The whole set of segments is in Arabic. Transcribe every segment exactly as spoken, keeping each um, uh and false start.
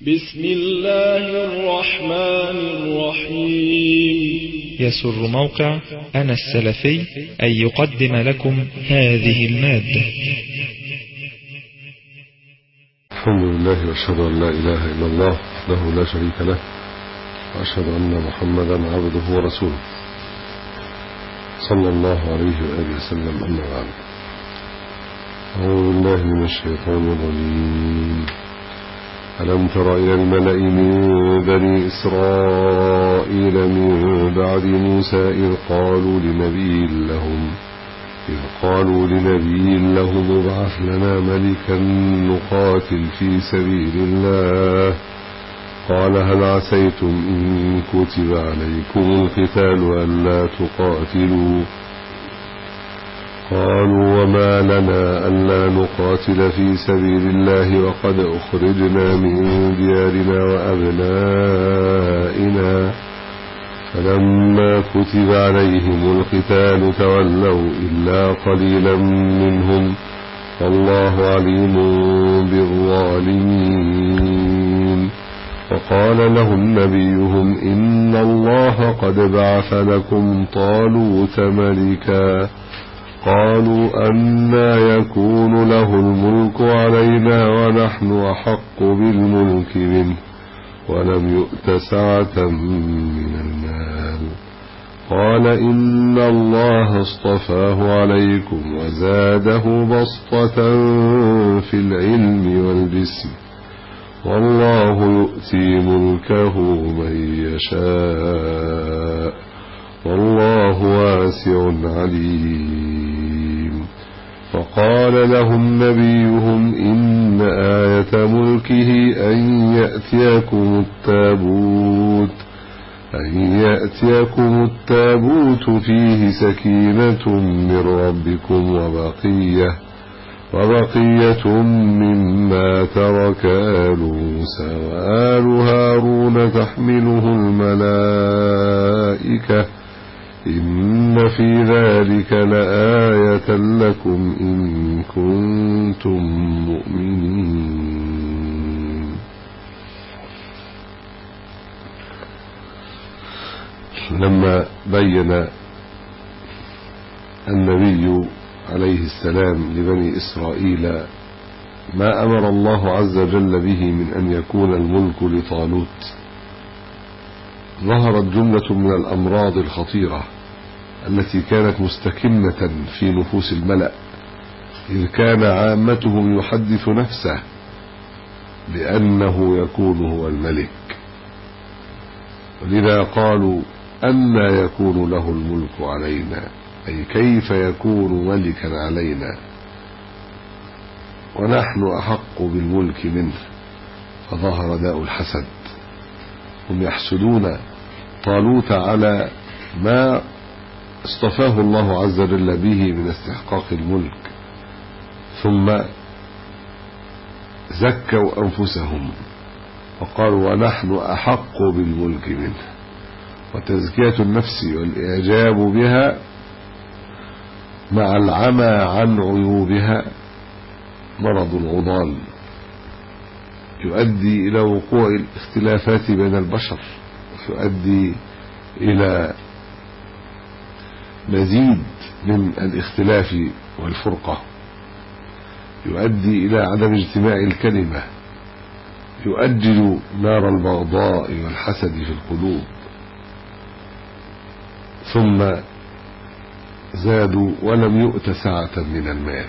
بسم الله الرحمن الرحيم. يسر موقع أنا السلفي أن يقدم لكم هذه المادة. الحمد لله وأشهد أن لا إله إلا الله وحده لا شريك له، وأشهد أن محمدا عبده ورسوله صلى الله عليه وآله وسلم. أما بعد، أعوذ بالله من الشيطان الرجيم. ألم تر إلى الملأ من بني إسرائيل من بعد موسى إذ قالوا لنبي لهم إذ قالوا لنبي لهم ابعث لنا ملكا نقاتل في سبيل الله، قال هل عسيتم إن كتب عليكم القتال ألا تقاتلوا؟ قالوا وما لنا ألا نقاتل في سبيل الله وقد أخرجنا من ديارنا وأبنائنا، فلما كتب عليهم القتال تولوا إلا قليلا منهم، والله عليم بالظالمين. وقال لهم نبيهم إن الله قد بعث لكم طالوت ملكا، قالوا أنى يكون له الملك علينا ونحن أحق بالملك منه ولم يؤت سعة من المال، قال إن الله اصطفاه عليكم وزاده بسطة في العلم والجسم، والله يؤتي ملكه من يشاء والله واسع عليم. فقال لهم نبيهم إن آية ملكه أن يأتيكم التابوت أن يأتيكم التابوت فيه سكينة من ربكم وبقية وبقية مما ترك آل موسى وآل هارون تحمله الملائكة، إن في ذلك لآية لكم إن كنتم مؤمنين. لما بين النبي عليه السلام لبني إسرائيل ما أمر الله عز وجل به من أن يكون الملك لطالوت، ظهرت جملة من الأمراض الخطيرة التي كانت مستكنة في نفوس الملأ، إذ كان عامتهم يحدث نفسه بأنه يكون هو الملك، ولذا قالوا أنى يكون له الملك علينا، أي كيف يكون ملكا علينا ونحن أحق بالملك منه. فظهر داء الحسد، هم يحسدون طالوت على ما اصطفاه الله عز وجل به من استحقاق الملك، ثم زكوا أنفسهم وقالوا ونحن أحق بالملك منه. وتزكية النفس والإعجاب بها مع العمى عن عيوبها مرض العضال يؤدي إلى وقوع الاختلافات بين البشر، يؤدي إلى مزيد من الاختلاف والفرقة، يؤدي إلى عدم اجتماع الكلمة، يؤجج نار البغضاء والحسد في القلوب. ثم زادوا ولم يؤت سعة من المال،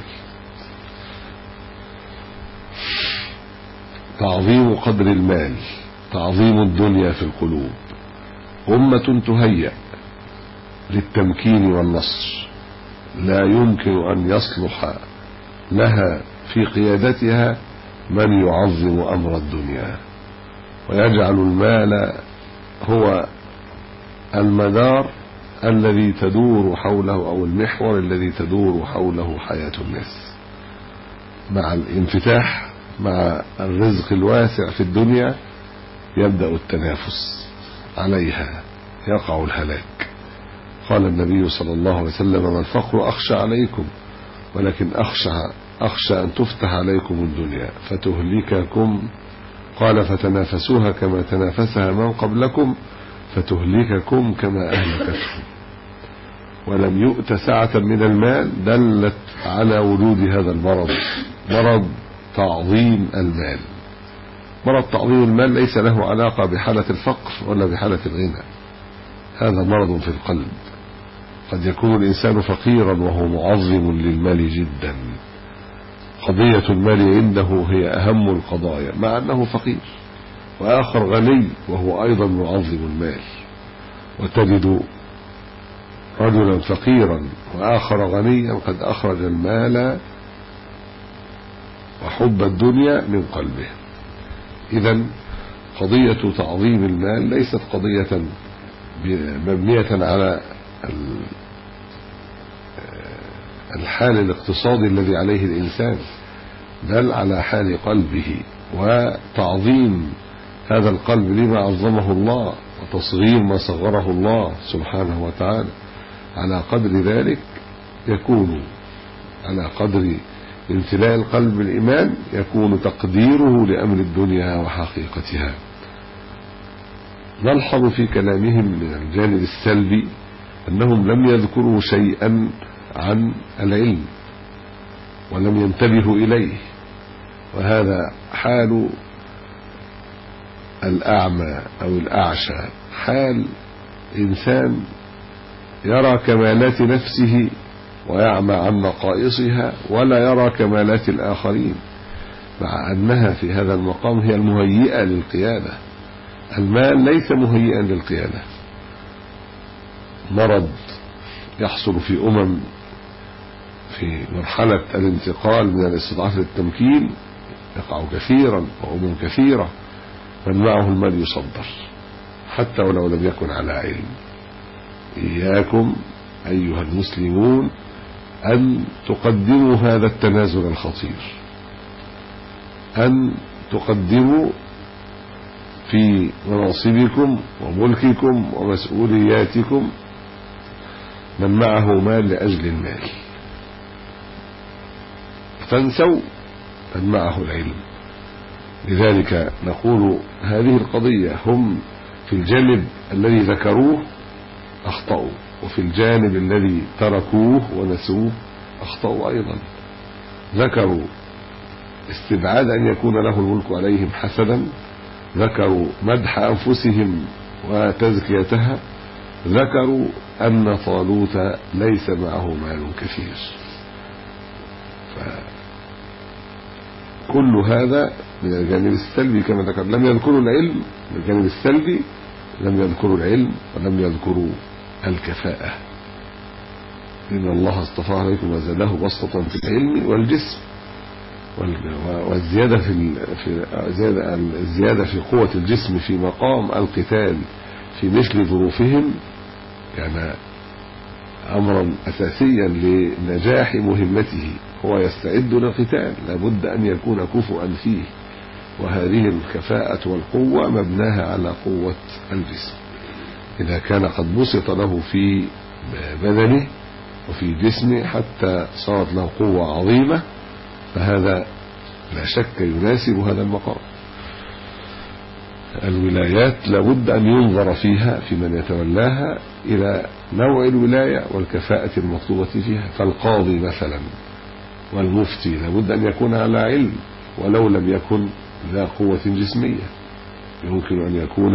تعظيم قدر المال، تعظيم الدنيا في القلوب. أمة تهيأ للتمكين والنصر لا يمكن أن يصلح لها في قيادتها من يعظم أمر الدنيا ويجعل المال هو المدار الذي تدور حوله أو المحور الذي تدور حوله حياة الناس. مع الانفتاح، مع الرزق الواسع في الدنيا، يبدأ التنافس عليها، يقع الهلاك. قال النبي صلى الله عليه وسلم ما الفقر أخشى عليكم ولكن أخشى, أخشى أن تفتح عليكم الدنيا فتهلككم قال فتنافسوها كما تنافسها من قبلكم فتهلككم كما أهلكتهم. ولم يؤت سعة من المال دلت على وجود هذا المرض، مرض تعظيم المال. مرض تعظيم المال ليس له علاقة بحالة الفقر ولا بحالة الغنى، هذا مرض في القلب. قد يكون الإنسان فقيرا وهو معظم للمال جدا، قضية المال عنده هي أهم القضايا مع أنه فقير، وآخر غني وهو أيضا معظم المال. وتجد رجلا فقيرا وآخر غنيا قد أخرج المال وحب الدنيا من قلبه. إذن قضية تعظيم المال ليست قضية مبنية على الحال الاقتصادي الذي عليه الإنسان، بل على حال قلبه وتعظيم هذا القلب لما عظمه الله وتصغير ما صغره الله سبحانه وتعالى. على قدر ذلك يكون، على قدر امتلاء القلب بالإيمان يكون تقديره لأمر الدنيا وحقيقتها. نلحظ في كلامهم من الجانب السلبي أنهم لم يذكروا شيئا عن العلم ولم ينتبهوا إليه، وهذا حال الأعمى أو الأعشى، حال إنسان يرى كمالات نفسه ويعمى عن نقائصها ولا يرى كمالات الآخرين، مع أنها في هذا المقام هي المهيئة للقيادة. المال ليس مهيئا للقيادة. مرض يحصل في أمم في مرحلة الانتقال من الاستضعاف للتمكين يقع كثيرا، وأمم كثيرة من معه المال يصدر حتى ولو لم يكن على علم. إياكم أيها المسلمون أن تقدموا هذا التنازل الخطير، أن تقدموا في مناصبكم وملككم ومسؤولياتكم من معه مال لأجل المال، تنسوا من معه العلم. لذلك نقول هذه القضية هم في الجانب الذي ذكروه أخطأوا، وفي الجانب الذي تركوه ونسوه أخطأوا أيضا. ذكروا استبعاد أن يكون له الملك عليهم حسدا، ذكروا مدح أنفسهم وتزكيتها، ذكروا أن طالوت ليس معه مال كثير. فكل هذا من الجانب السلبي كما ذكر. لم يذكروا العلم من الجانب السلبي، لم يذكروا العلم ولم يذكروا الكفاءة. إن الله اصطفى عليكم وزاده بسطة في العلم والجسم، والزيادة في الزيادة في قوة الجسم في مقام القتال في مثل ظروفهم كان أمرا أساسيا لنجاح مهمته. هو يستعد للقتال لابد أن يكون كفؤا فيه، وهذه الكفاءة والقوة مبناها على قوة الجسم. إذا كان قد بسط له في بدنه وفي جسمه حتى صارت له قوة عظيمة، فهذا لا شك يناسب هذا المقام. الولايات لابد أن ينظر فيها في من يتولاها إلى نوع الولاية والكفاءة المطلوبة فيها. فالقاضي مثلا والمفتي لابد أن يكون على علم ولو لم يكن ذا قوة جسمية. يمكن أن يكون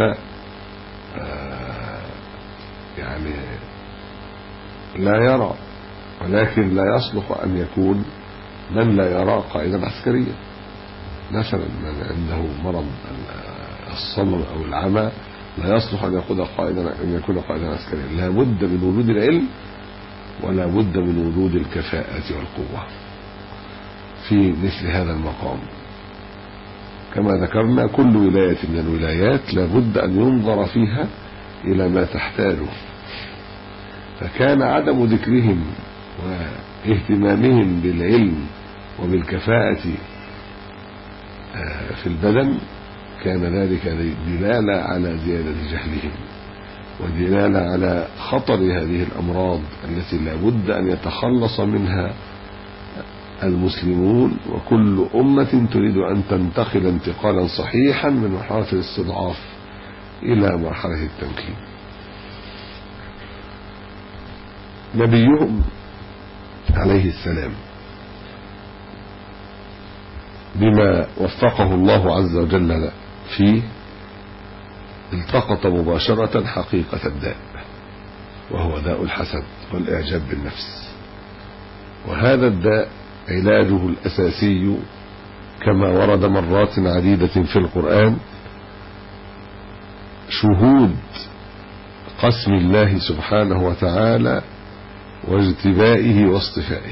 يعني لا يرى، ولكن لا يصلح أن يكون من لا يرى قائدا عسكريا مثلا. من عنده مرض الصمم أو العمى لا يصلح أن يكون قائدا أن يكون قائدا عسكريا. لا بد من وجود العلم ولا بد من وجود الكفاءة والقوة في مثل هذا المقام. كما ذكرنا كل ولاية من الولايات لا بد أن ينظر فيها إلى ما تحتاجه. فكان عدم ذكرهم واهتمامهم بالعلم وبالكفاءة في البدن كان ذلك دلالة على زيادة جهلهم ودلالة على خطر هذه الأمراض التي لا بد أن يتخلص منها المسلمون وكل أمة تريد أن تنتقل انتقالا صحيحا من مرحلة الاستضعاف إلى مرحلة التمكين. نبيهم عليه السلام بما وفقه الله عز وجل فيه التقط مباشرة حقيقة الداء، وهو داء الحسد والإعجاب بالنفس. وهذا الداء علاجه الأساسي كما ورد مرات عديدة في القرآن شهود قسم الله سبحانه وتعالى واجتبائه واصطفائه،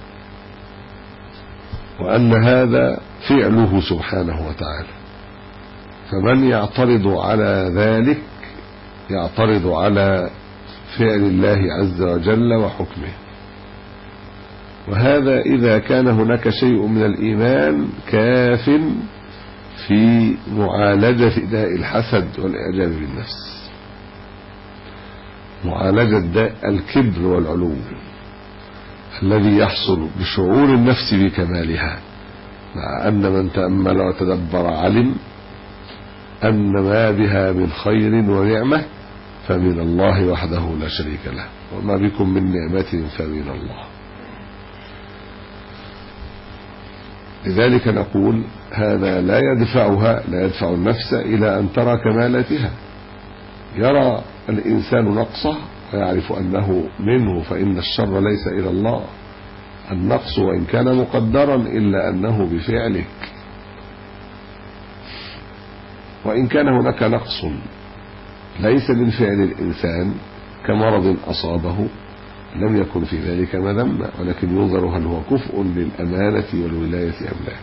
وأن هذا فعله سبحانه وتعالى، فمن يعترض على ذلك يعترض على فعل الله عز وجل وحكمه. وهذا إذا كان هناك شيء من الإيمان كاف في معالجة داء الحسد والإعجاب بالنفس، معالجة داء الكبر والعلو الذي يحصل بشعور النفس بكمالها، مع أن من تأمل وتدبر علم أن ما بها من خير ونعمة فمن الله وحده لا شريك له، وما بكم من نعمة فمن الله. لذلك نقول هذا لا يدفعها لا يدفع النفس إلى أن ترى كمالاتها. يرى الإنسان نقصه ويعرف أنه منه، فإن الشر ليس إلى الله. النقص وإن كان مقدرا إلا أنه بفعلك، وإن كان هناك نقص ليس من فعل الإنسان كمرض أصابه لم يكن في ذلك مذمة، ولكن ينظر هل هو كفء للأمانة والولاية أم لا.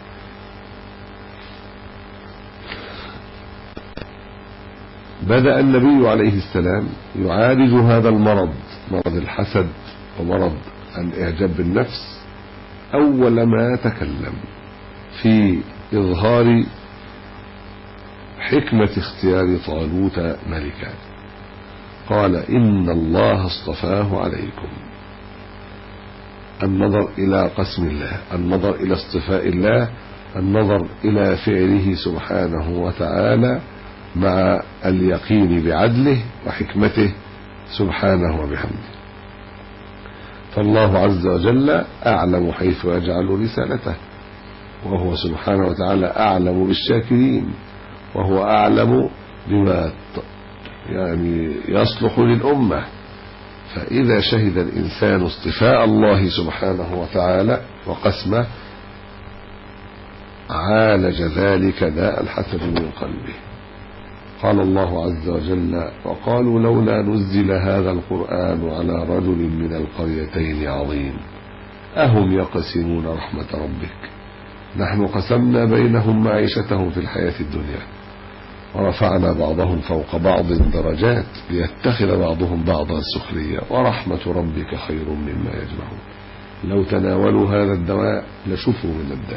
بدأ النبي عليه السلام يعالج هذا المرض، مرض الحسد ومرض الإعجاب بالنفس، أول ما تكلم في إظهار حكمة اختيار طالوت ملكا. قال إن الله اصطفاه عليكم. النظر إلى قسم الله، النظر إلى اصطفاء الله، النظر إلى فعله سبحانه وتعالى مع اليقين بعدله وحكمته سبحانه وبحمده. فالله عز وجل أعلم حيث يجعل رسالته، وهو سبحانه وتعالى أعلم بالشاكرين، وهو أعلم بما يعني يصلح للأمة. فإذا شهد الإنسان اصطفاء الله سبحانه وتعالى وقسمه عالج ذلك داء الحسد من قلبه. قال الله عز وجل وقالوا لولا نزل هذا القرآن على رجل من القريتين عظيم أهم يقسمون رحمة ربك نحن قسمنا بينهم معيشتهم في الحياة الدنيا ورفعنا بعضهم فوق بعض درجات ليتخذ بعضهم بعضا سخريا ورحمة ربك خير مما يجمعون. لو تناولوا هذا الدواء لشفوا من الداء.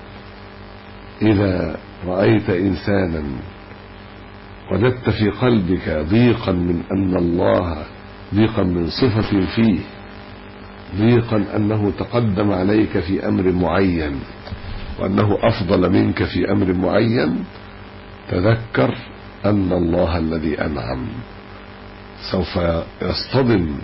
إذا رأيت إنسانا وجدت في قلبك ضيقا من أن الله ضيقا من صفة فيه، ضيقا أنه تقدم عليك في أمر معين وأنه أفضل منك في أمر معين، تذكر أن الله الذي أنعم سوف يصطدم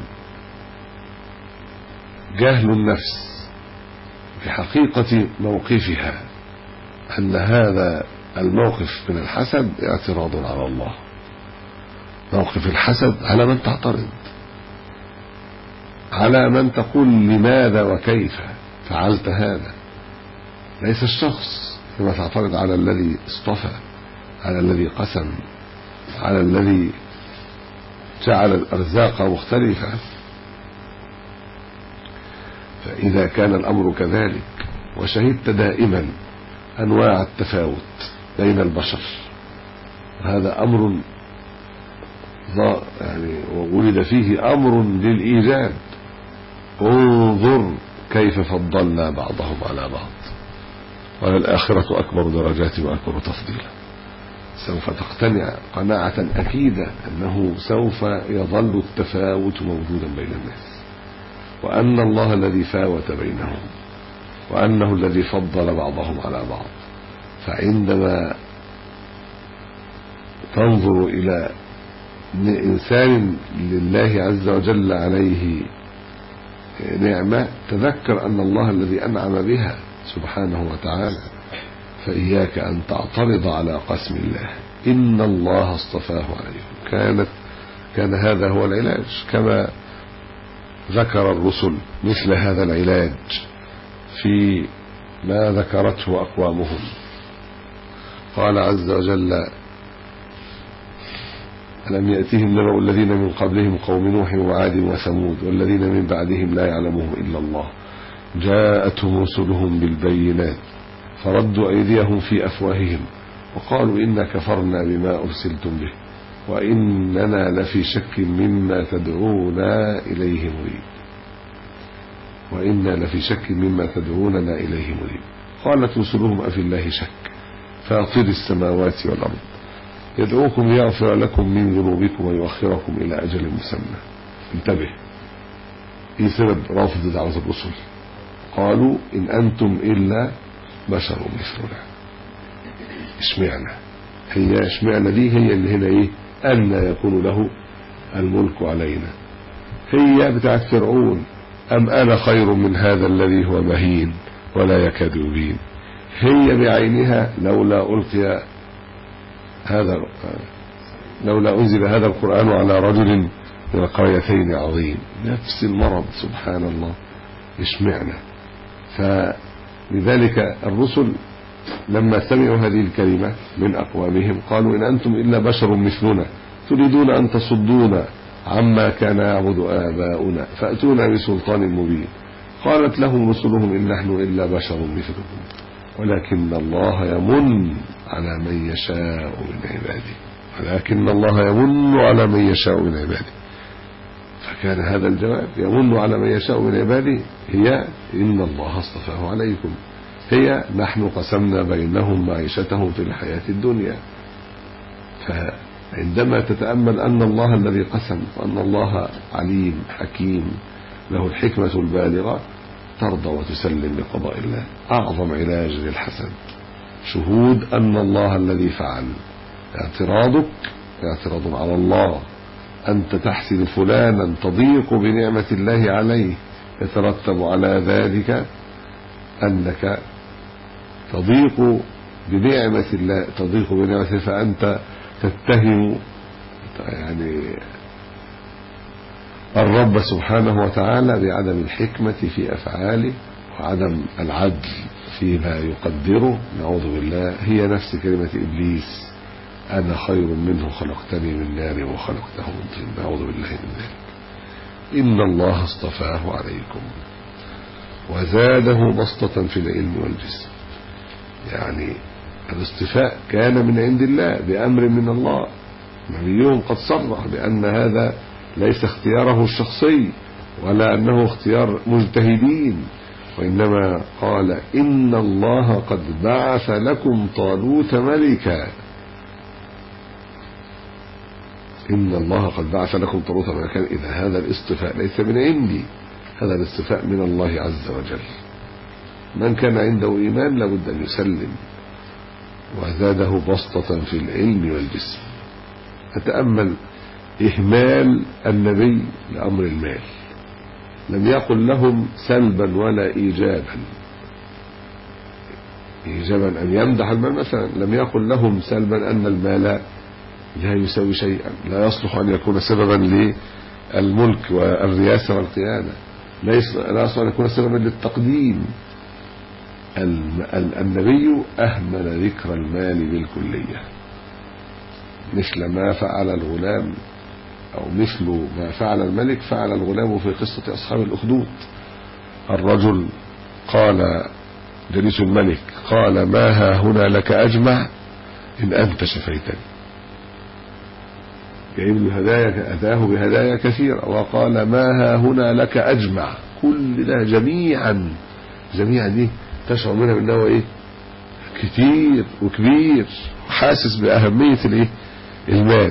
جهل النفس بحقيقة موقفها أن هذا الموقف من الحسد اعتراض على الله. موقف الحسد على من تعترض، على من تقول لماذا وكيف فعلت هذا، ليس الشخص، كما تعترض على الذي اصطفى، على الذي قسم، على الذي جعل الأرزاق مختلفة. فإذا كان الأمر كذلك وشهدت دائما أنواع التفاوت بين البشر، هذا أمر يعني وولد فيه أمر للإيجاب، انظر كيف فضلنا بعضهم على بعض وللآخرة أكبر درجات وأكبر تفضيلا. سوف تقتنع قناعة أكيدة أنه سوف يظل التفاوت موجودا بين الناس، وأن الله الذي فاوت بينهم وأنه الذي فضل بعضهم على بعض. فعندما تنظر إلى إنسان لله عز وجل عليه نعمة تذكر أن الله الذي أنعم بها سبحانه وتعالى، فإياك أن تعترض على قسم الله. إن الله اصطفاه عليكم. كانت كان هذا هو العلاج، كما ذكر الرسل مثل هذا العلاج في ما ذكرته أقوامهم. قال عز وجل: ألم يأتهم نبأ الذين من قبلهم قوم نوح وعاد وثمود والذين من بعدهم لا يعلمهم إلا الله جاءتهم رسلهم بالبينات فردوا أيديهم في أفواههم وقالوا إنا كفرنا بما أرسلتم به وإننا لفي شك مما تدعونا إليه مريب وإنا لفي شك مما تدعوننا إليه مريب. قالت رسلهم أفي الله شك فاطر السماوات والأرض يدعوكم ليغفر لكم من ذنوبكم ويؤخركم إلى أجل مسمى. انتبه، إيه سبب رافض دعوة الرسل؟ قالوا إن أنتم إلا بشر مثلنا. اشمعنا هي اشمعنا دي هي اللي هنا إيه أن يكون له الملك علينا، هي بتاعت فرعون أم أنا خير من هذا الذي هو مهين ولا يكاد يبين. هي بعينها لولا ألقي هذا لولا أنزل هذا القرآن على رجل من القريتين عظيم. نفس المرض سبحان الله. اشمعنا. فلذلك الرسل لما سمعوا هذه الكلمة من أقوامهم قالوا إن أنتم إلا بشر مثلنا تريدون أن تصدونا عما كان يعبد آباؤنا فأتونا بسلطان مبين. قالت لهم رسلهم إن نحن إلا بشر مثلكم ولكن الله يمن على من يشاء من عباده ولكن الله يمن على من يشاء من عباده. فكان هذا الجواب يمن على من يشاء من عباده هي إن الله اصطفاه عليكم، هي نحن قسمنا بينهم معيشتهم في الحياة الدنيا. فعندما تتأمل أن الله الذي قسم وأن الله عليم حكيم له الحكمة البالغة ترضى وتسلم بقضاء الله. أعظم علاج للحسد شهود أن الله الذي فعل. اعتراضك اعتراض على الله، أنت تحسد فلانا تضيق بنعمة الله عليه يترتب على ذلك أنك تضيق بنعمة الله تضيق بنعمته فأنت تتهم يعني الرب سبحانه وتعالى بعدم الحكمة في أفعاله وعدم العدل فيما يقدره. نعوذ بالله. هي نفس كلمة إبليس أنا خير منه خلقتني من نار وخلقته من طين. نعوذ بالله من ذلك. إن الله اصطفاه عليكم وزاده بسطة في العلم والجسم. يعني الاصطفاء كان من عند الله بأمر من الله. نبيهم قد صرح بأن هذا ليس اختياره الشخصي ولا أنه اختيار مجتهدين، وإنما قال إن الله قد بعث لكم طالوت ملكا. إن الله قد بعث لكم طالوت ملكا. إذا هذا الاصطفاء ليس من عندي، هذا الاصطفاء من الله عز وجل. من كان عنده إيمان لابد أن يسلم. وزاده بسطة في العلم والجسم. أتأمل إهمال النبي لأمر المال، لم يقل لهم سلبا ولا إيجابا. إيجابا أن يمدح المال مثلا، لم يقل لهم سلبا أن المال لا يساوي شيئا، لا يصلح أن يكون سببا للملك والرياسة والقيادة، لا يصلح أن يكون سببا للتقديم. النبي أهمل ذكر المال بالكلية، مثل ما فعل الغلام أو مثل ما فعل الملك فعل الغلام في قصة أصحاب الأخدود. الرجل قال جليس الملك قال ما ها هنا لك أجمع إن أنت شفيتني. جايب له هدايا، أتاه بهدايا كثيرة وقال ما ها هنا لك أجمع. كل ده جميعا جميعا دي تشعر منها أنه إيه كتير وكبير وحاسس بأهمية الإيه المال.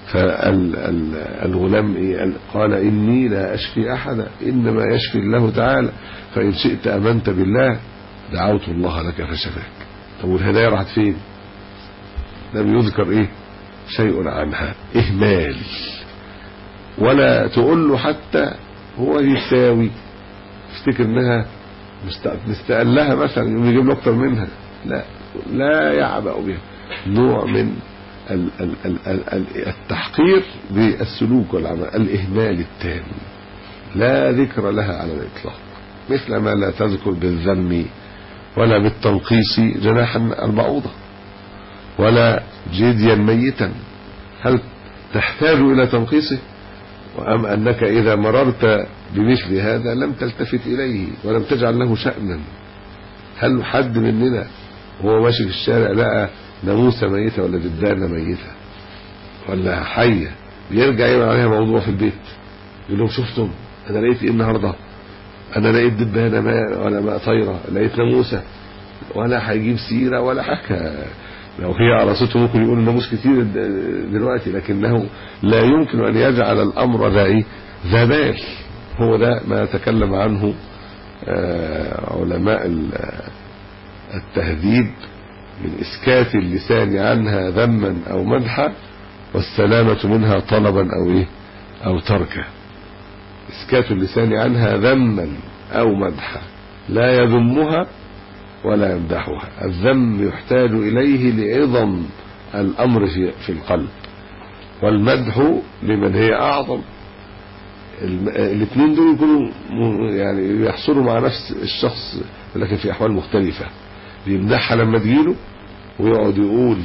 فالغلام إيه قال إني لا أشفي أحدا إنما يشفي الله تعالى فإن شئت أمنت بالله دعوت الله لك فشفاك. طب والهدايا راحت فين؟ لم يذكر ايه شيء عنها، اهمال. ولا تقول له حتى هو يساوي، افتكر انها مستقلها مثلا يقوم يجيب له اكتر منها، لا لا يعبأ بها. نوع من ال ال ال ال التحقير بالسلوك والعمل، الإهمال التام، لا ذكر لها على الإطلاق. مثل ما لا تذكر بالذم ولا بالتنقيص جناح البعوضة ولا جديا ميتا، هل تحتاج إلى تنقيصه؟ وأم أنك إذا مررت بمثل هذا لم تلتفت إليه ولم تجعل له شأنا. هل حد مننا وهو ماشي في الشارع لقى ناموسة ميتة ولا دبانة ميتة ولا حية بيرجع يعمل عليها موضوع في البيت يقول لهم شفتم أنا لقيت إيه النهاردة؟ أنا لقيت دبانة ماء ولا ماء طايرة، لقيت ناموسة، ولا هيجيب سيرة ولا حكى. لو هي على صوته ممكن يقول الناموس كتير دلوقتي، لكنه لا يمكن أن يجعل الأمر ذا إيه ذا بال. هو ده ما يتكلم عنه علماء التهذيب من إسكات اللسان عنها ذما أو مدحا، والسلامة منها طلبا أو إيه أو تركا. إسكات اللسان عنها ذما أو مدحا، لا يذمها ولا يمدحها. الذم يحتاج إليه لعظم الأمر في, في القلب، والمدح لمن هي أعظم. الاثنين دول يكونوا يعني يحصلوا مع نفس الشخص لكن في أحوال مختلفة. بيمدحها لما تجيله ويقعد يقول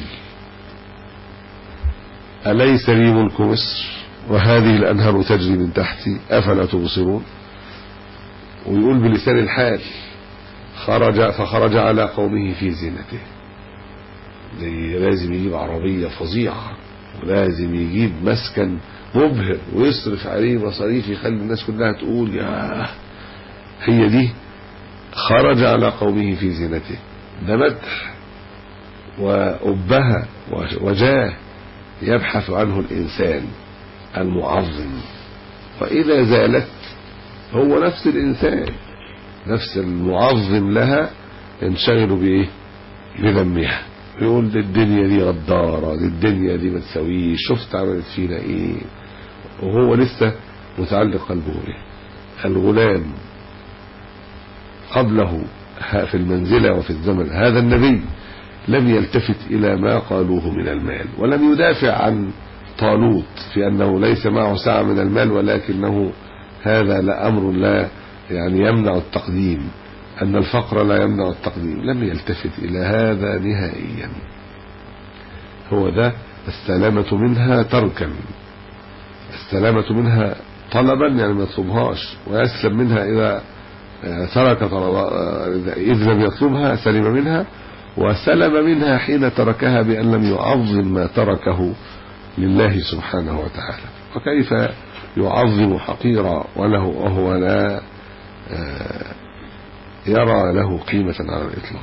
أليس لي ملك مصر وهذه الأنهار تجري من تحتي أفلا تبصرون، ويقول بلسان الحال خرج فخرج على قومه في زينته. لازم يجيب عربية فظيعة ولازم يجيب مسكن مبهر ويصرف عليه مصاريف يخلي الناس كلها تقول يا هي دي خرج على قومه في زينته. ده مدح وأبها وجاه يبحث عنه الإنسان المعظم. وإذا زالت هو نفس الإنسان نفس المعظم لها انشغلوا بإيه بذمها، يقول دي الدنيا دي غدارة، دي الدنيا دي ما تسويش، شفت عملت فينا ايه، وهو لسه متعلق قلبه به. الغلام قبله في المنزلة وفي الزمن هذا النبي لم يلتفت إلى ما قالوه من المال، ولم يدافع عن طالوت في أنه ليس معه سعة من المال، ولكنه هذا لأمر لا يعني يمنع التقديم، أن الفقر لا يمنع التقديم. لم يلتفت إلى هذا نهائيا. هو ده السلامة منها تركا، السلامة منها طلبا يعني ما يطلبهاش، ويسلم منها إذا ترك إذ لم يطلبها سلم منها، وسلم منها حين تركها بأن لم يعظم ما تركه لله سبحانه وتعالى. وكيف يعظم حقيرا وله وهو لا يرى له قيمة على الإطلاق.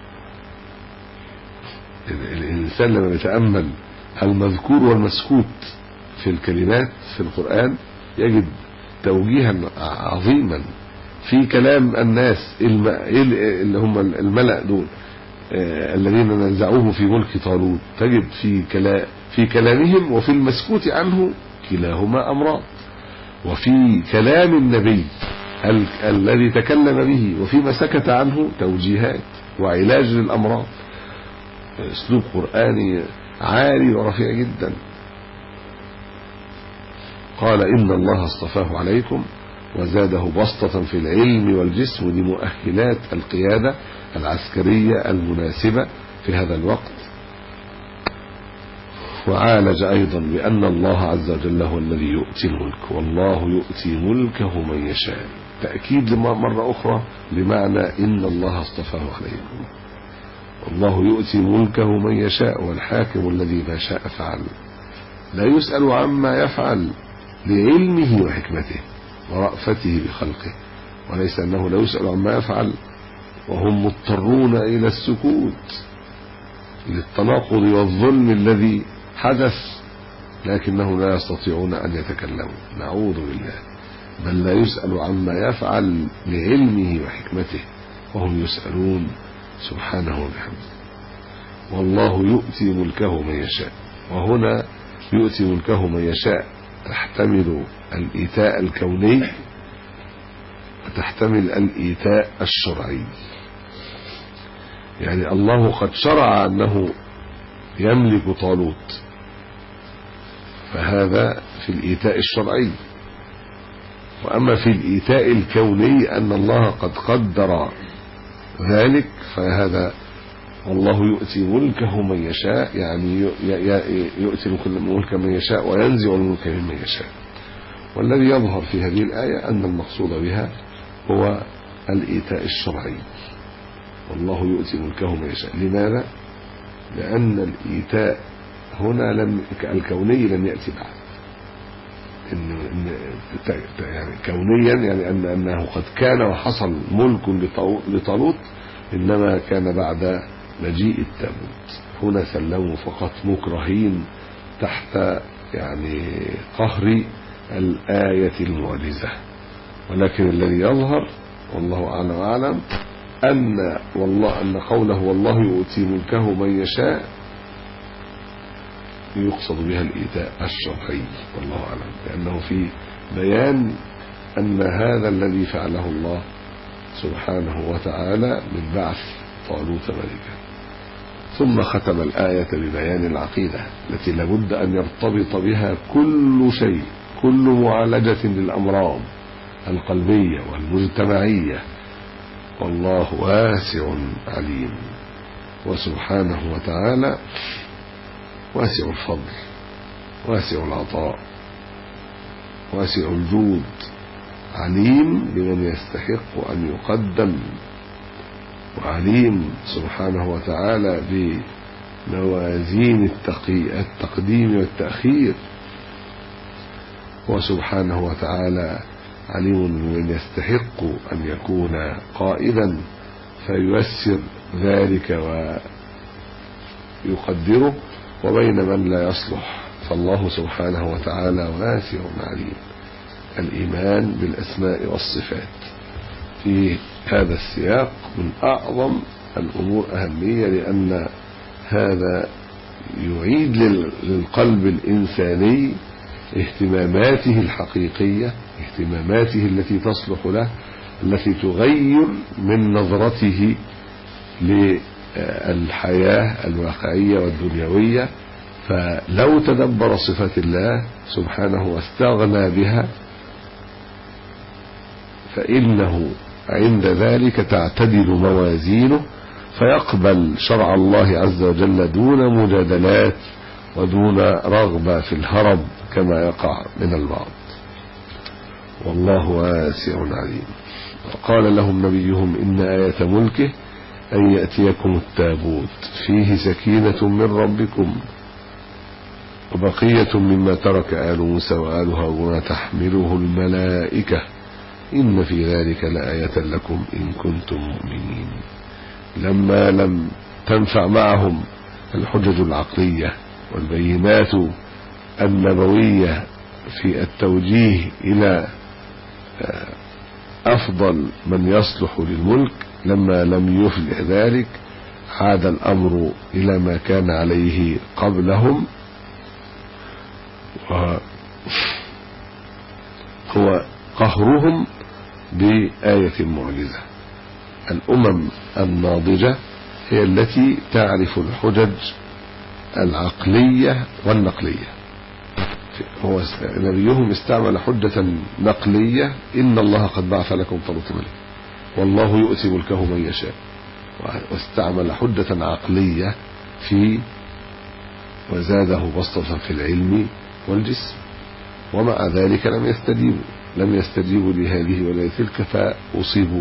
الإنسان لما يتأمل المذكور والمسكوت في الكلمات في القرآن يجد توجيها عظيما في كلام الناس اللي هم الملأ دول الذين نزعوه في ملك طالوت. تجد في كلام في كلامهم وفي المسكوت عنه كلاهما أمراض، وفي كلام النبي ال الذي تكلم به وفيما سكت عنه توجيهات وعلاج للأمراض. اسلوب قرآني عالي ورفيع جدا. قال إن الله اصطفاه عليكم وزاده بسطة في العلم والجسم، ودي مؤهلات القيادة العسكرية المناسبة في هذا الوقت. وعالج أيضا بأن الله عز وجل هو الذي يؤتي الملك، والله يؤتي ملكه من يشاء. تأكيد مرة أخرى لمعنى إن الله اصطفاه عليكم. والله يؤتي ملكه من يشاء، والحاكم الذي ما شاء فعل. لا يسأل عما يفعل لعلمه وحكمته ورأفته بخلقه، وليس أنه لا يسأل عما يفعل وهم مضطرون إلى السكوت للتناقض والظلم الذي حدث، لكنهم لا يستطيعون أن يتكلموا. نعوذ بالله. بل لا يسأل عما يفعل لعلمه وحكمته وهم يسألون سبحانه وبحمده. والله يؤتي ملكه من يشاء، وهنا يؤتي ملكه من يشاء تحتمل الإيتاء الكوني وتحتمل الإيتاء الشرعي. يعني الله قد شرع أنه يملك طالوت، فهذا في الإيتاء الشرعي. وأما في الإيتاء الكوني أن الله قد قدر ذلك، فهذا والله يؤتي ملكه من يشاء، يعني يؤتي ملك من يشاء وينزع الملك ممن يشاء. والذي يظهر في هذه الآية أن المقصود بها هو الإيتاء الشرعي، والله يؤتي ملكه من يشاء. لماذا؟ لأن الإيتاء هنا لم الكوني لم يأتي بعد، إن يعني كونيا يعني أن أنه قد كان وحصل ملك لطالوت، إنما كان بعد مجيء التابوت. هنا سلموا فقط مكرهين تحت يعني قهر الآية المعجزة. ولكن الذي يظهر والله أعلم أعلم أن والله أن قوله والله يؤتي ملكه من يشاء يقصد بها الإيتاء الشرعي، والله أعلم، لأنه في بيان أن هذا الذي فعله الله سبحانه وتعالى من بعث طالوت ملكا. ثم ختم الآية ببيان العقيدة التي لابد أن يرتبط بها كل شيء، كل معالجة للأمراض القلبية والمجتمعية. والله واسع عليم، وسبحانه وتعالى واسع الفضل، واسع العطاء، واسع الجود، عليم بمن يستحق أن يقدم، وعليم سبحانه وتعالى بموازين التقديم والتأخير. وسبحانه وتعالى عليم بمن يستحق أن يكون قائدا فييسر ذلك ويقدره، وبين من لا يصلح. فالله سبحانه وتعالى واسع عليم. الإيمان بالأسماء والصفات في هذا السياق من أعظم الأمور أهمية، لأن هذا يعيد للقلب الإنساني اهتماماته الحقيقية، اهتماماته التي تصلح له، التي تغير من نظرته للحياة الواقعية والدنيوية. فلو تدبر صفات الله سبحانه واستغنى بها فإنه عند ذلك تعتدل موازينه، فيقبل شرع الله عز وجل دون مجادلات ودون رغبة في الهرب كما يقع من البعض. والله واسع عليم. وقال لهم نبيهم إن آية ملكه أن يأتيكم التابوت فيه سكينة من ربكم وبقية مما ترك آل موسى وآل هارون تحمله الملائكة إن في ذلك لآية لكم إن كنتم مؤمنين. لما لم تنفع معهم الحجج العقلية والبينات النبوية في التوجيه إلى أفضل من يصلح للملك، لما لم يفلح ذلك عاد الأمر إلى ما كان عليه قبلهم، وهو قهرهم بآية معجزة. الأمم الناضجة هي التي تعرف الحجج العقلية والنقلية. هو نبيهم استعمل حجة نقلية إن الله قد بعث لكم طالوت ملكا والله يؤتي ملكه من يشاء، واستعمل حجة عقلية في وزاده بسطة في العلم والجسم، ومع ذلك لم يستجيبوا لم يستجيبوا لهذه ولا تلك، فأصيبوا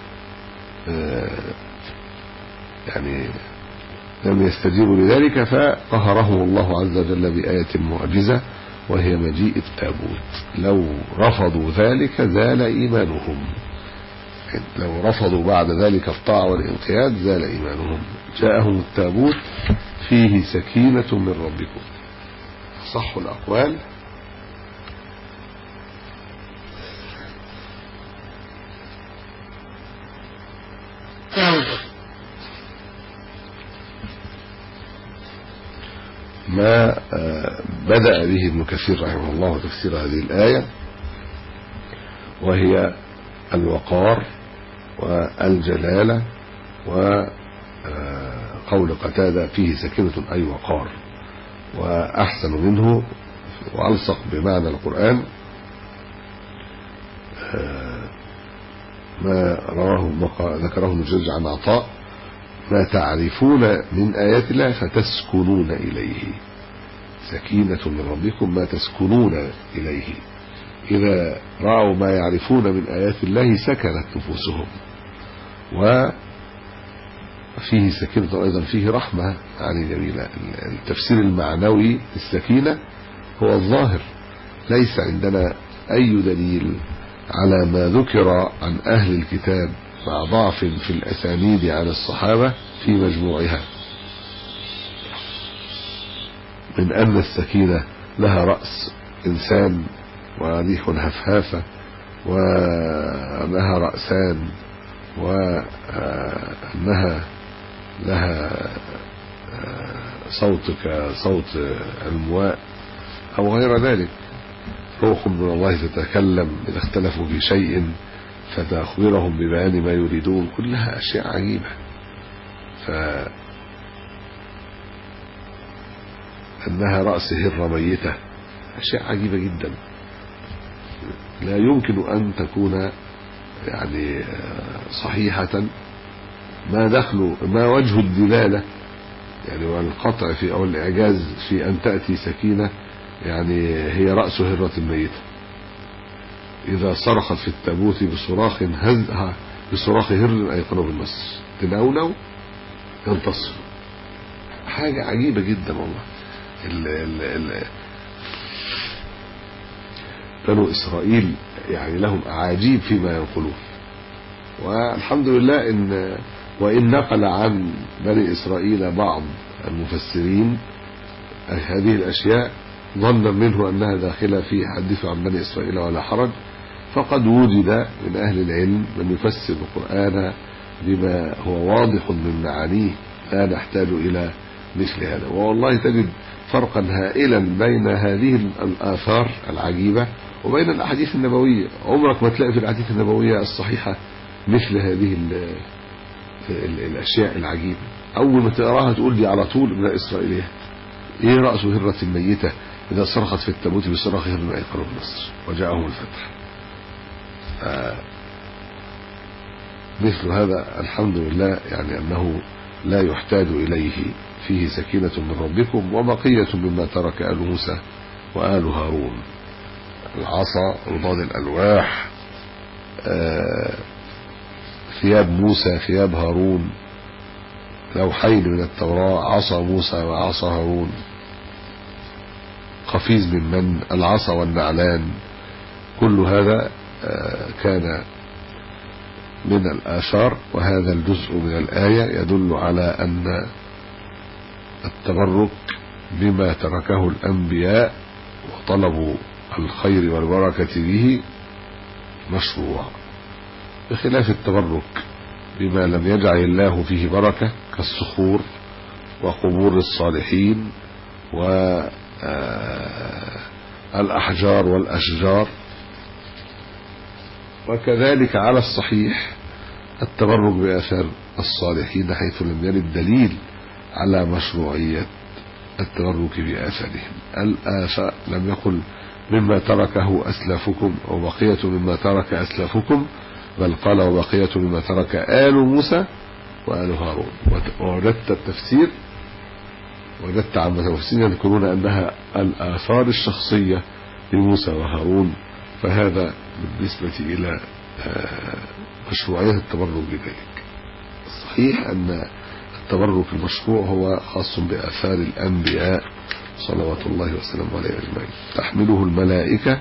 يعني لم يستجيبوا لذلك فقهرهم الله عز وجل بآية معجزة وهي مجيء التابوت. لو رفضوا ذلك زال إيمانهم، لو رفضوا بعد ذلك الطاعة والانقياد زال إيمانهم. جاءهم التابوت فيه سكينة من ربكم. صح الأقوال ما بدأ به ابن كثير رحمه الله تفسير هذه الآية، وهي الوقار والجلالة، وقول قتادة فيه سكينة أي وقار، وأحسن منه وألصق بمعنى القرآن ما رواه ذكره ابن جرير عن عطاء: ما تعرفون من آيات الله فتسكنون إليه، سكينة من ربكم ما تسكنون إليه. إذا رأوا ما يعرفون من آيات الله سكنت نفوسهم. وفيه سكينة أيضا فيه رحمة، يعني جميلة. التفسير المعنوي السكينة هو الظاهر، ليس عندنا أي دليل على ما ذكر عن أهل الكتاب مع ضعف في الأسانيد عن الصحابة في مجموعها من أن السكينة لها رأس إنسان وريح هفهافة ولها رأسان، وأنها لها صوت كصوت المواء أو غير ذلك، روح من الله تتكلم إذا اختلفوا في شيء فتأخبرهم ببيان ما يريدون، كلها أشياء عجيبة. فأنها رأس هرة ميتة، أشياء عجيبة جدا لا يمكن أن تكون يعني صحيحة. ما دخل ما وجه الدلالة يعني والقطع في أو الإعجاز في أن تأتي سكينة يعني هي رأس هرة ميتة إذا صرخت في التابوت بصراخ هزها بصراخ هر أيقنوا بالنصر تناولوا ينتصر. حاجة عجيبة جدا والله. ال ال ال بنو إسرائيل يعني لهم أعاجيب فيما ينقلون، والحمد لله إن وإن نقل عن بني إسرائيل بعض المفسرين هذه الأشياء ظنا منه أنها داخلة في حديث عن بني إسرائيل ولا حرج، فقد وجد من أهل العلم من يفسر القرآن بما هو واضح من معانيه لا نحتاج إلى مثل هذا. والله تجد فرقا هائلا بين هذه الآثار العجيبة وبين الأحاديث النبوية. عمرك ما تلاقي في الأحاديث النبوية الصحيحة مثل هذه ال ال الأشياء العجيبة. أول ما تقراها تقول دي على طول من الإسرائيليات. إيه رأس هرة الميتة إذا صرخت في التابوت بصراخ هر أيقنوا بالنصر وجاءهم الفتح. مثل هذا الحمد لله يعني أنه لا يحتاج إليه، فيه سكينة من ربكم وبقية مما ترك آل موسى وآل هارون. العصا، رضاد الألواح، ثياب موسى ثياب هارون، لوحين من التوراة، عصا موسى وعصا هارون، قفيز من من، العصا والنعلان، كل هذا كان من الآثار. وهذا الجزء من الآية يدل على أن التبرك بما تركه الأنبياء وطلبوا الخير والبركة به مشروع، بخلاف التبرك بما لم يجعل الله فيه بركة كالصخور وقبور الصالحين والأحجار والأشجار. وكذلك على الصحيح التبرك بآثار الصالحين حيث لم يرد دليل على مشروعية التبرك بآثارهم. الآثار لم يقل مما تركه أسلافكم أو بقية مما ترك أسلافكم، بل قال وبقية مما ترك آل موسى وآل هارون. ووجدت التفسير وجدت عامة المفسرين يذكرون أنها الآثار الشخصية لموسى وهارون، فهذا بالنسبة إلى مشروعية التبرك بذلك. الصحيح أن التبرك المشروع هو خاص بآثار الأنبياء صلوات الله وسلامه عليه أجمعين، تحمله الملائكة،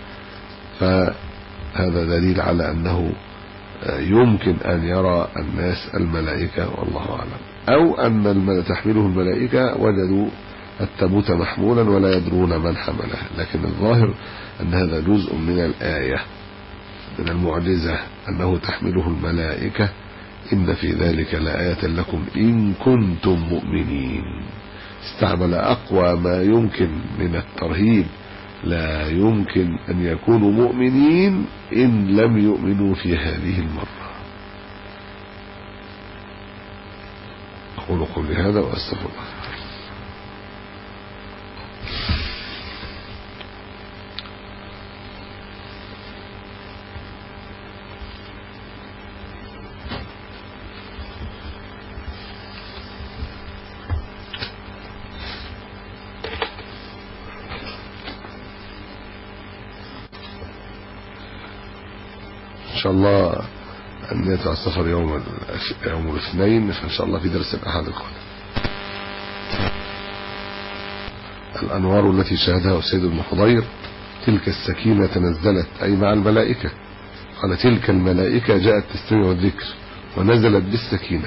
فهذا دليل على أنه يمكن أن يرى الناس الملائكة والله أعلم، أو أن تحمله الملائكة وجدوا التابوت محمولا ولا يدرون من حمله. لكن الظاهر أن هذا جزء من الآية من المعجزة أنه تحمله الملائكة، إن في ذلك لآية لكم إن كنتم مؤمنين. استعمل أقوى ما يمكن من الترهيب. لا يمكن أن يكونوا مؤمنين إن لم يؤمنوا في هذه المرة. أقول قولي هذا وأستغفر الله. إن شاء الله أن يتبع السفر يوم يوم الاثنين، فإن شاء الله في درس الأحد القادم. الأنوار التي شاهدها السيد بن حضير: تلك السكينة تنزلت أي مع الملائكة. قال: تلك الملائكة جاءت تستمع الذكر ونزلت بالسكينة.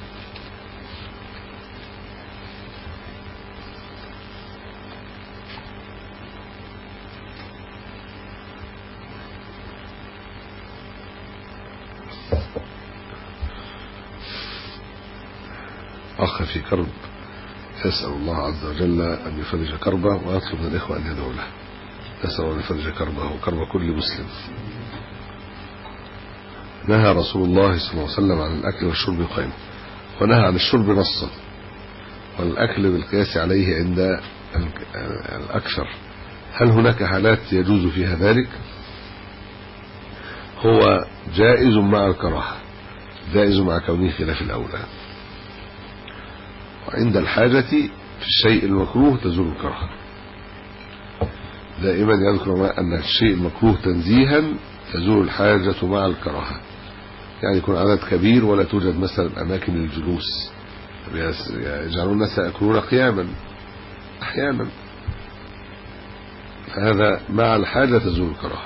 أخ في كرب يسأل الله عز وجل أن يفرج كربه، ويطلب من الإخوة أن يدعوا له. نسأل أن يفرج كربه وكرب كل مسلم. نهى رسول الله صلى الله عليه وسلم عن الأكل والشرب قائما، ونهى عن الشرب نصا، والأكل بالقياس عليه عند الأكثر. هل هناك حالات يجوز فيها ذلك؟ هو جائز مع الكراهة، جائز مع كونه خلاف الأولى. وعند الحاجة في الشيء المكروه تزول الكراهة. دائما يذكر أن الشيء المكروه تنزيها تزول الحاجة مع الكراهة. يعني يكون عدد كبير ولا توجد مثلا أماكن للجلوس، يجعلون الناس يأكلون قياما أحيانا، فهذا مع الحاجة تزول الكراهة.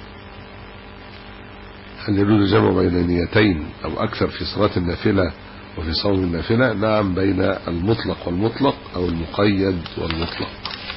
هل يجوز الجمع بين نيتين أو أكثر في صلاة النافلة وفي صوم النافلة؟ نعم، بين المطلق والمطلق أو المقيد والمطلق.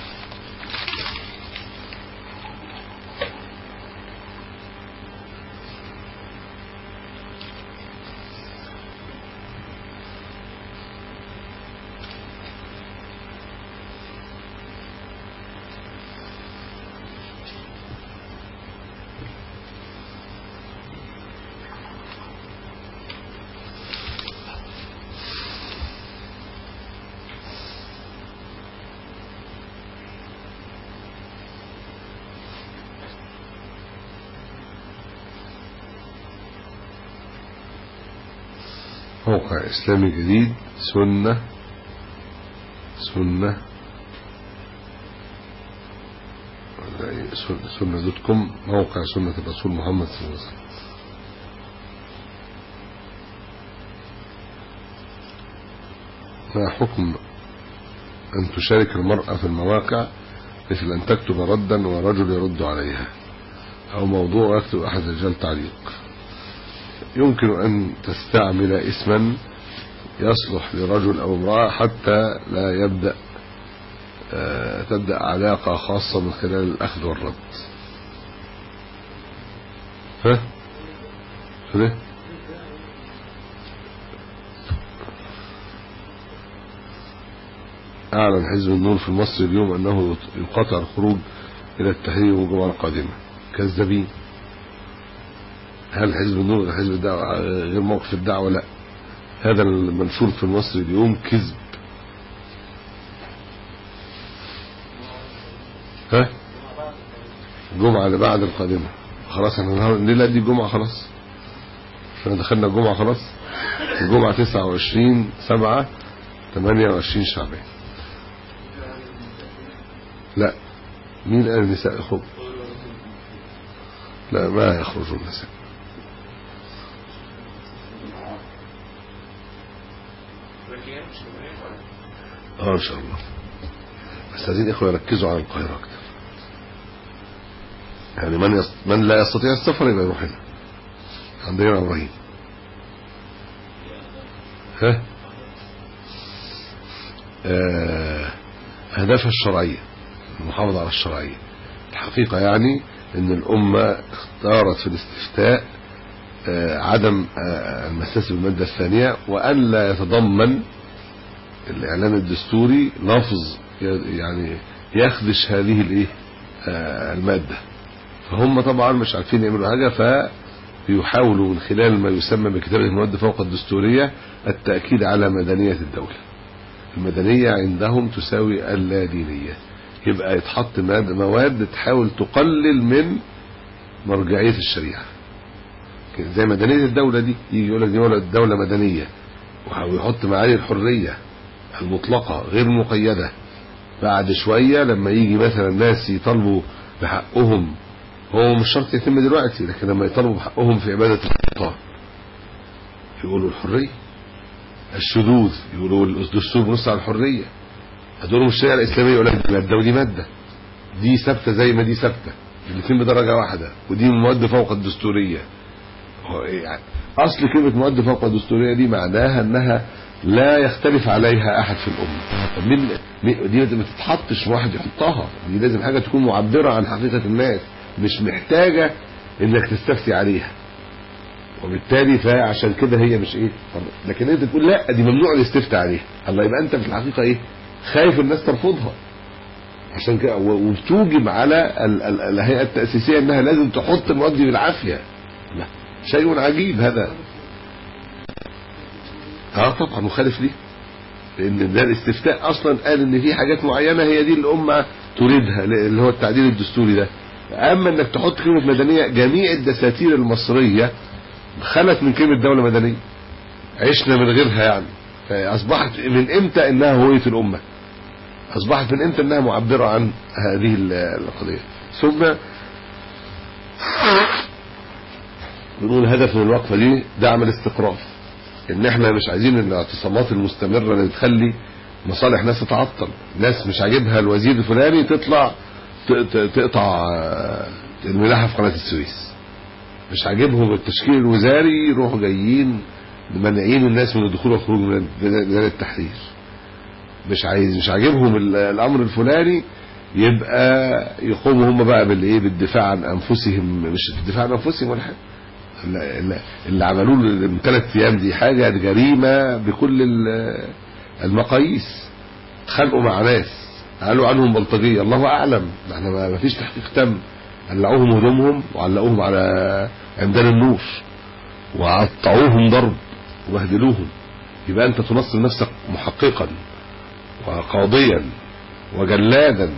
موقع إسلامي جديد سنة سنة سنة دوت كوم، موقع سنة الرسول محمد صلى الله عليه وسلم. ما حكم أن تشارك المرأة في المواقع، مثل أن تكتب ردا ورجل يرد عليها، أو موضوع يكتب أحد الرجال تعليق؟ يمكن أن تستعمل اسما يصلح لرجل أو امرأة حتى لا يبدأ آه تبدأ علاقة خاصة من خلال الأخذ والرد. ها؟ ها؟ أعلن حزب النور في مصر اليوم أنه يقاطع الخروج إلى التحرير والجمعة القادمة. كذابين. هل حزب النور غير حزب الدعوة غير موقف الدعوة؟ لا، هذا المنشور في المصري اليوم كذب. ها؟ الجمعة اللي بعد القادمة خلاص، احنا الليلة دي الجمعة خلاص، احنا دخلنا الجمعة خلاص. الجمعة تسعة وعشرين سبعة ثمانية وعشرين شعبان. لا، مين قال النساء يخرج؟ لا، ما يخرجوا النساء. اه ان شاء الله، بس عايزين اخوة يركزوا على القاهرة اكتر. يعني من يست... من لا يستطيع السفر يبقى يروح هنا عندنا ابراهيم. ها؟ آه... اهدافها الشرعية، المحافظة على الشرعية. الحقيقة يعني ان الامة اختارت في الاستفتاء آه عدم آه المساس بالمادة الثانية، وان لا يتضمن الاعلان الدستوري لفظ يعني يخدش هذه الايه آه المادة. فهم طبعا مش عارفين يعملوا حاجة، فيحاولوا من خلال ما يسمى بكتابة المواد فوق الدستورية التأكيد على مدنية الدولة. المدنية عندهم تساوي اللادينية، يبقى يتحط مواد تحاول تقلل من مرجعية الشريعة، زي مدنية الدولة دي، يجي يقول لك دي دولة مدنية، ويحط معاني الحرية المطلقة غير مقيدة. بعد شوية لما يجي مثلا ناس يطالبوا بحقهم، هو مش شرط يتم دلوقتي، لكن لما يطالبوا بحقهم في عبادة السلطان يقولوا الحرية. الشذوذ يقولوا الدستور بنص على الحرية. هدول مش الشريعة الإسلامية يقول لك مادة ودي مادة، دي ثابتة زي ما دي ثابتة، الاثنين بدرجة واحدة، ودي مواد فوق الدستورية. يعني أصل كلمة مواد فوق الدستورية دي معناها أنها لا يختلف عليها أحد في الأمة. من دي ما تتحطش واحد يحطها، دي لازم حاجة تكون معبرة عن حقيقة الناس، مش محتاجة إنك تستفتي عليها، وبالتالي فعشان كده هي مش ايه. لكن انت تقول لا دي ممنوع الاستفتاء عليها، الله، يبقى انت في الحقيقة ايه، خايف الناس ترفضها. عشان كده وبتوجب على الهيئة التأسيسية انها لازم تحط المواد دي بالعافية. لا، شيء عجيب هذا. اه طبعا مخالف ليه، لان ده الاستفتاء اصلا قال ان في حاجات معينة هي دي الامة تريدها، اللي هو التعديل الدستوري ده. اما انك تحط كلمة مدنية، جميع الدساتير المصرية خلت من كلمة دولة مدنية، عشنا من غيرها يعني. فاصبحت من امتى انها هوية الامة؟ اصبحت من امتى انها معبرة عن هذه القضية؟ ثم بنقول هدف من الوقفة دي دعم الاستقرار، ان احنا مش عايزين الاعتصامات المستمرة اللي تخلي مصالح ناس تتعطل. ناس مش عاجبها الوزير الفلاني تطلع تقطع الملاحة في قناة السويس، مش عاجبهم التشكيل الوزاري يروحوا جايين منعين الناس من الدخول والخروج من ميدان التحرير. مش عايز مش عاجبهم الامر الفلاني، يبقى يقوموا هم بقى بالايه، بالدفاع عن انفسهم. مش الدفاع عن انفسهم ولا حاجه، اللي عملوه من ثلاث ايام دي حاجه جريمه بكل المقاييس. اتخانقوا مع ناس قالوا عنهم بلطجيه، الله اعلم، احنا ما فيش تحقيق تم. قلعوهم هدومهم وعلقوهم على عمدان النور وقطعوهم ضرب وبهدلوهم. يبقى انت تنصر نفسك محققا وقاضيا وجلادا،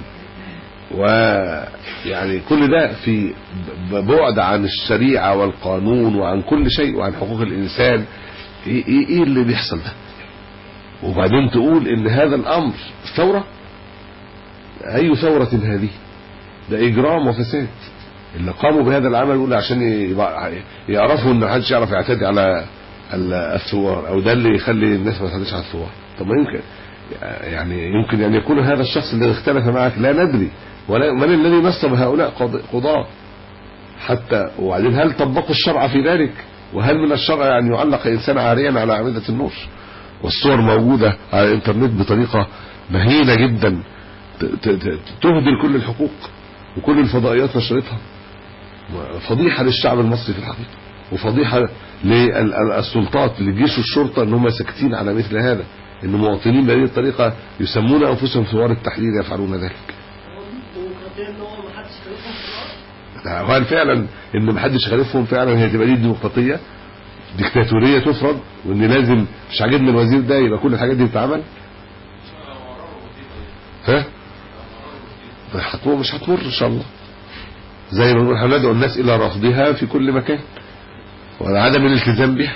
ويعني كل ده في بعد عن الشريعة والقانون وعن كل شيء وعن حقوق الإنسان. ايه, إيه, إيه اللي بيحصل ده؟ وبعدين تقول ان هذا الامر ثورة؟ اي ثورة هذه؟ ده اجرام وفساد. اللي قاموا بهذا العمل يقول عشان يعرفوا ان محدش يعرف يعتدي على الثوار، او ده اللي يخلي الناس ما تعتديش على الثوار. طب ما يمكن يعني يمكن ان يكون هذا الشخص الذي اختلف معك لا ندري، ولا من الذي نصب هؤلاء قضاة حتى. وبعدين هل طبقوا الشرع في ذلك؟ وهل من الشرع ان يعلق انسان عاريا على اعمدة النور؟ والصور موجودة على الانترنت بطريقة مهينة جدا تهدر كل الحقوق، وكل الفضائيات نشرتها. فضيحة للشعب المصري في الحقيقة، وفضيحة للسلطات، للجيش والشرطة، ان هم ساكتين على مثل هذا، ان مواطنين بهذه الطريقة يسمون انفسهم ثوار التحرير يفعلون ذلك. هل فعلا ان محدش خالفهم فعلا هي تبقى دي الديمقراطية؟ ديكتاتورية تفرض، وان لازم مش عاجبنا الوزير ده يبقى كل الحاجات دي بتتعمل؟ ها هتمر مش هتمر ان شاء الله. زي ما نقول هندعو الناس الى رفضها في كل مكان وعدم الالتزام بها.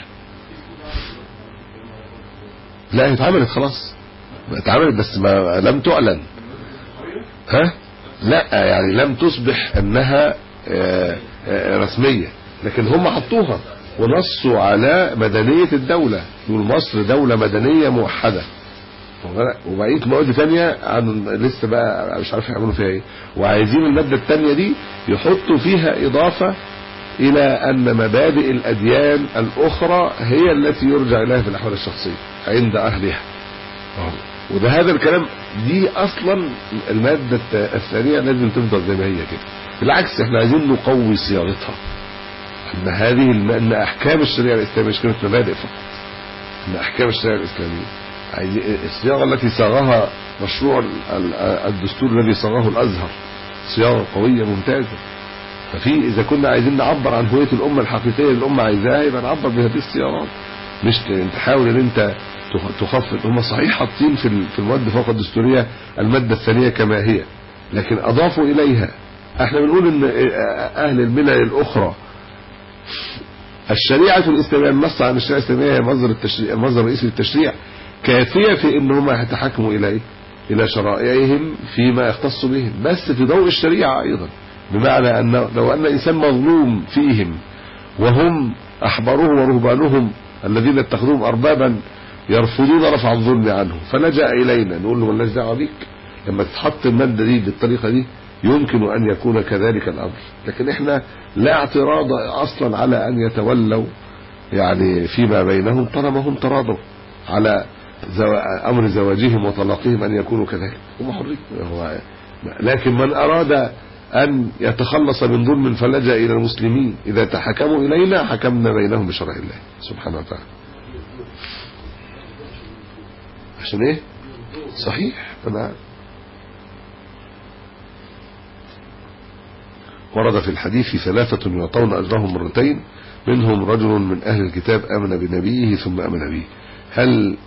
لا، اتعملت خلاص، اتعملت بس ما لم تعلن. ها لا يعني لم تصبح انها رسمية، لكن هم حطوها ونصوا على مدنية الدولة. يقول مصر دولة مدنية موحدة، وبقيت مواد ثانيه عن لسه بقى مش عارف يعملوا فيها ايه. وعايزين الماده الثانيه دي يحطوا فيها اضافه الى ان مبادئ الاديان الاخرى هي التي يرجع اليها في الاحوال الشخصيه عند اهلها. وده هذا الكلام دي اصلا الماده الثانيه لازم تفضل زي ما هي كده. بالعكس احنا عايزين نقوي صياغتها، ان هذه ان احكام الشريعه الاسلاميه مش كانت مبادئ فقط، ان احكام الشريعه الاسلاميه الصياغة التي صاغها مشروع الدستور الذي صاغه الأزهر صياغة قوية ممتازة. ففي إذا كنا عايزين نعبر عن هوية الأمة الحقيقية اللي الأمة عايزاها يبقى نعبر بهذه الصياغات، مش تحاول ان انت تخفض. هم صحيح حاطين في في المواد فوق الدستورية المادة الثانية كما هي، لكن أضافوا إليها. احنا بنقول ان أهل الملل الأخرى الشريعة الإسلامية، النص عن الشريعة الإسلامية هي مصدر التشريع، مصدر رئيسي للتشريع، كافية في ان هم يتحكموا إليه إلى شرائعهم فيما يختص بهم، بس في ضوء الشريعة أيضا. بمعنى أن لو أن إنسان مظلوم فيهم وهم أحبروه ورهبانهم الذين اتخذوهم أربابا يرفضون رفع الظلم عنه فلجأ إلينا، نقول له مالناش دعوة بيك. لما تتحط المادة دي بالطريقة دي يمكن أن يكون كذلك الأمر، لكن إحنا لا اعتراض أصلا على أن يتولوا يعني فيما بينهم طالما هم تراضوا على زو... أمر زواجهم وطلاقهم أن يكونوا كذلك، هم حرين. لكن من أراد أن يتخلص من ظلم فلجأ إلى المسلمين، إذا تحكموا إلينا حكمنا بينهم بشرع الله سبحانه وتعالى. عشان إيه؟ صحيح. أنا ورد في الحديث ثلاثة يعطون أجرهم مرتين، منهم رجل من أهل الكتاب آمن بنبيه ثم آمن به. هل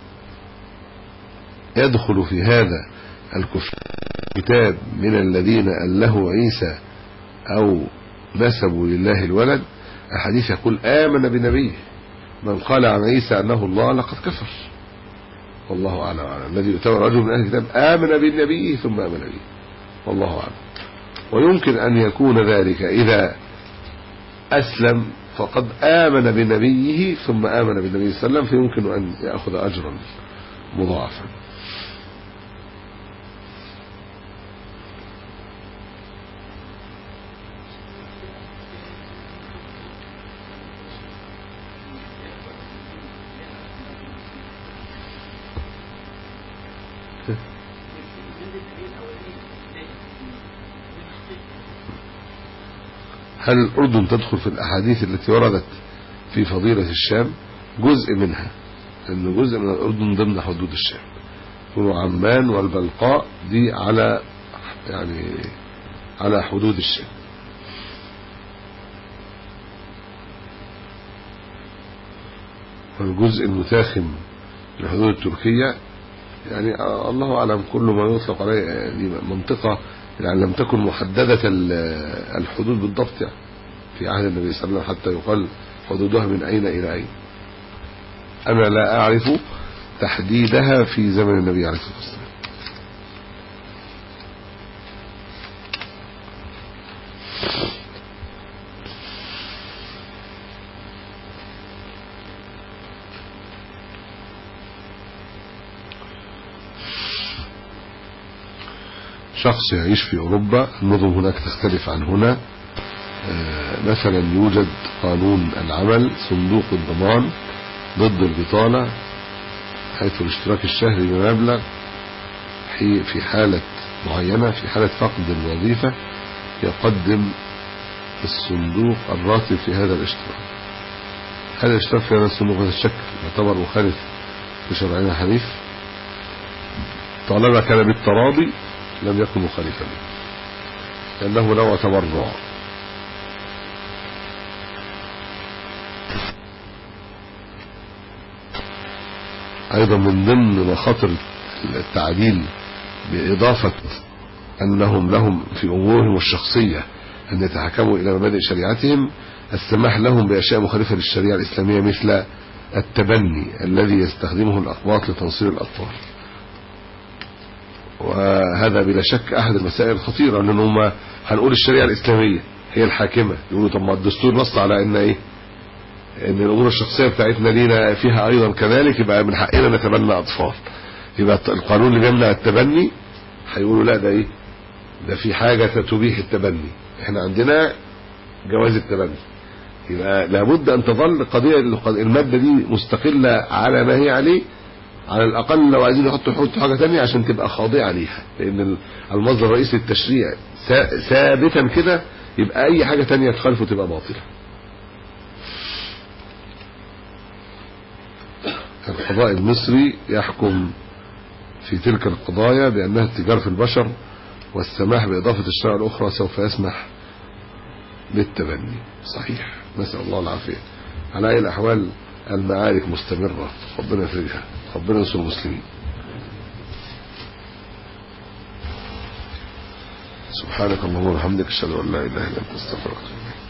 يدخل في هذا الكتاب من الذين أله عيسى أو نسبوا لله الولد؟ الحديث يقول آمن بنبيه، من قال عن عيسى أنه الله لقد كفر، والله أعلم. الذي يتوى رجل من أهل الكتاب آمن بالنبي ثم آمن به، والله أعلم. ويمكن أن يكون ذلك إذا أسلم فقد آمن بنبيه ثم آمن بالنبي صلى الله عليه وسلم، فيمكن أن يأخذ أجرا مضاعفا. هل الأردن تدخل في الأحاديث التي وردت في فضيلة الشام؟ جزء منها، لأن جزء من الأردن ضمن حدود الشام. عمان والبلقاء دي على يعني على حدود الشام. والجزء المتاخم لحدود التركية يعني الله أعلم، كل ما يطلق عليه يعني منطقة يعني لم تكن محددة الحدود بالضبط يعني في عهد النبي صلى الله عليه وسلم حتى يقال حدودها من أين إلى أين. أنا لا أعرف تحديدها في زمن النبي عليه الصلاة والسلام. شخص يعيش في أوروبا، النظم هناك تختلف عن هنا. مثلا يوجد قانون العمل، صندوق الضمان ضد البطالة، حيث الاشتراك الشهري بمبلغ في حالة معينة، في حالة فقد الوظيفة يقدم الصندوق الراتب في هذا الاشتراك. هذا الاشتراك في هذا الصندوق هذا الشكل يعتبر مخالف لشرعنا الحديث، طالما كان بالتراضي لم يكن مخالفا لأنه نوع تبرع. أيضا من ضمن مخاطر التعديل بإضافة أنهم لهم في أمورهم الشخصية أن يتحكموا إلى مبادئ شريعتهم السماح لهم بأشياء مخالفة للشريعة الإسلامية، مثل التبني الذي يستخدمه الأقباط لتنصير الأطفال. وهذا بلا شك أحد المسائل الخطيرة، لأنهم هنقول الشريعة الإسلامية هي الحاكمة، يقولوا طب ما الدستور نص على إن إيه ان الامور الشخصيه بتاعتنا لينا فيها ايضا كذلك، يبقى من حقنا نتبنى اطفال. يبقى القانون اللي بيمنع التبني هيقولوا لا ده ايه، ده في حاجه تبيح التبني، احنا عندنا جواز التبني. يبقى لابد ان تظل قضيه الماده دي مستقله على ما هي عليه، على الاقل لو عايزين يحطوا يحطوا حاجه ثانيه عشان تبقى خاضعه ليها، لان المصدر الرئيسي للتشريع ثابتا كده، يبقى اي حاجه ثانيه تخالفه تبقى باطله. القضاء المصري يحكم في تلك القضايا بأنها اتجار في البشر، والسماح بإضافة الشرائع الأخرى سوف يسمح بالتبني. صحيح، نسأل الله العافية. على أي الأحوال المعارك مستمرة، ربنا يفرجها، ربنا ينصر المسلمين. سبحانك اللهم وبحمدك، اشهد ان لا اله الا انت، استغفرك.